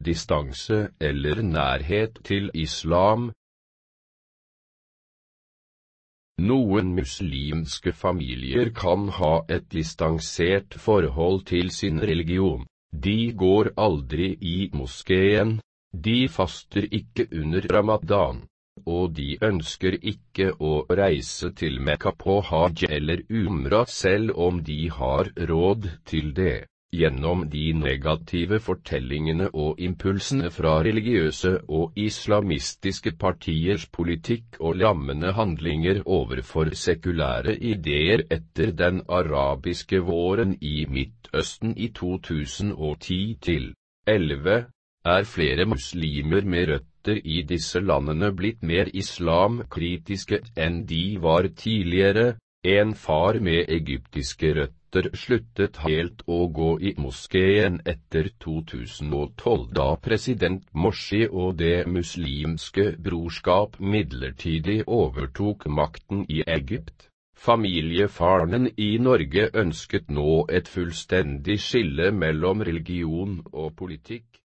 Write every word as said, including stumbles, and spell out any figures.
distanse eller nærhet til islam. Noen muslimske familier kan ha et distansert forhold til sin religion. De går aldri i moskeen, de faster ikke under ramadan, og de ønsker ikke å reise til Mekka på hajj eller umra selv om de har råd til det. Gjennom de negative fortellingene og impulsene fra religiøse og islamistiske partiers politikk og lammende handlinger overfor sekulære ideer etter den arabiske våren i Midtøsten i to tusen ti til elleve, er flere muslimer med røtter i disse landene blitt mer islamkritiske enn de var tidligere. En far med egyptiske røtter sluttet helt å gå i moskeen etter to tusen tolv da president Morsi og det muslimske brorskap midlertidig overtok makten i Egypt. Familiefaren i Norge ønsket nå et fullstendig skille mellom religion og politikk.